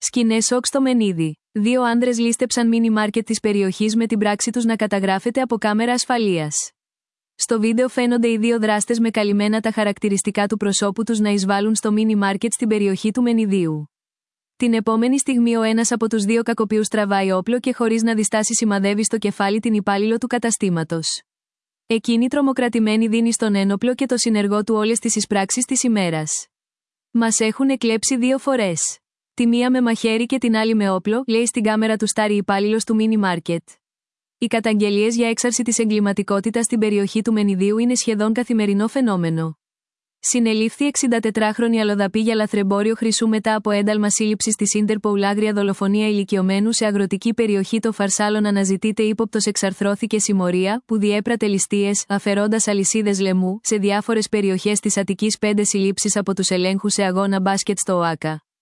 Σκηνές σοκ στο Μενίδη. 2 άνδρες λίστεψαν μίνι μάρκετ της περιοχής με την πράξη τους να καταγράφεται από κάμερα ασφαλείας. Στο βίντεο φαίνονται οι 2 δράστες με καλυμμένα τα χαρακτηριστικά του προσώπου τους να εισβάλλουν στο μίνι μάρκετ στην περιοχή του Μενιδίου. Την επόμενη στιγμή ο ένας από τους 2 κακοποιούς τραβάει όπλο και χωρίς να διστάσει σημαδεύει στο κεφάλι την υπάλληλο του καταστήματος. Εκείνη τρομοκρατημένη δίνει στον ένοπλο και το συνεργό του όλες τις εισπράξεις της ημέρας. «Μας έχουν εκλέψει 2 φορές. Τη μία με μαχαίρι και την άλλη με όπλο», λέει στην κάμερα του Στάρι υπάλληλος του μίνι μάρκετ. Οι καταγγελίες για έξαρση της εγκληματικότητας στην περιοχή του Μενιδίου είναι σχεδόν καθημερινό φαινόμενο. Συνελήφθη 64χρονη αλλοδαπή για λαθρεμπόριο χρυσού μετά από ένταλμα σύλληψης της Ίντερπολ. Άγρια δολοφονία ηλικιωμένου σε αγροτική περιοχή. Το Φαρσάλων αναζητείται ύποπτος. Εξαρθρώθηκε συμμορία που διέπρατε ληστείες, αφαιρώντας αλυσίδες λαιμού σε διάφορες περιοχές της Αττικής. 5 συλλήψεις από τους ελέγχους σε αγώνα μπάσκετ στο ΟΑΚΑ.